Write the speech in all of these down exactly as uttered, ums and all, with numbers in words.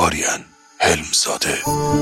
آریان حلمزاده.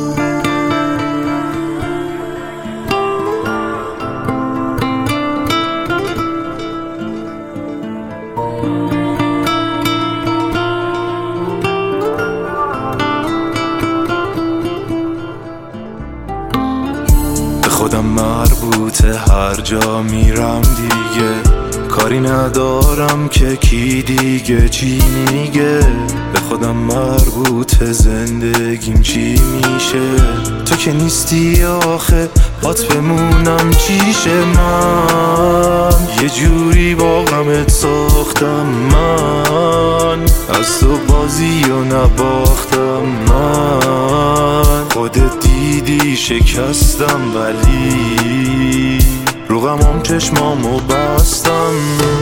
خودم مربوطه هر جا میرم دیگه، کاری ندارم که کی دیگه چی میگه. به خودم مربوطه زندگیم چی میشه، تو که نیستی آخه بات بمونم چیشه. من یه جوری با غمت ساختم، من از تو بازی و نباختم. من خودت دیدی شکستم، ولی رو غمام چشمامو بستم.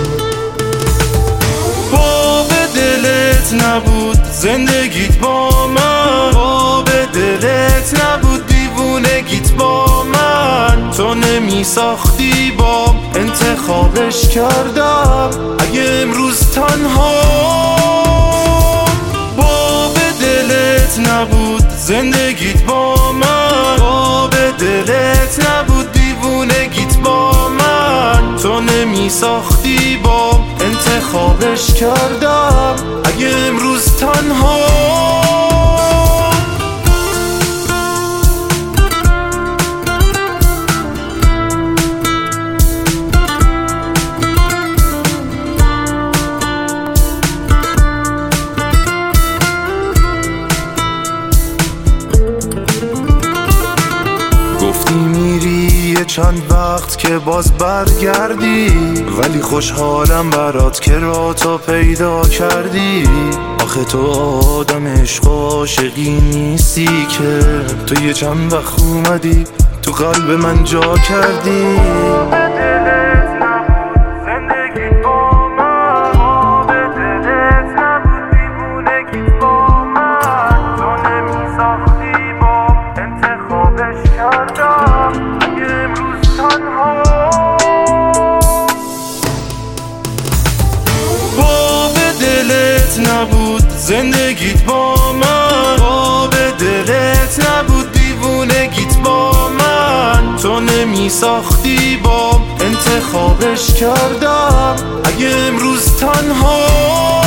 با به دلت نبود زندگیت با من، با به دلت نبود دیوونگیت با من. تو نمی ساختی بام انتخابش کردم. اگه امروز تنها با به دلت نبود زندگیت با من، با به دلت نبود دیوونگیت با من. تو نمی ساختی بام انتخابش کردم. اگه امروز تنها گفتی میری یه چند وقت که باز برگردی، ولی خوشحالم برات که راتو پیدا کردی. آخه تو آدم عشق و عاشقی نیستی که، تو یه چند وقت اومدی تو قلب من جا کردی. نبود زندگیت با من، با به دلت نبود دیوونگیت با من. تو نمی ساختی بام انتخابش کردم. اگه امروز تنها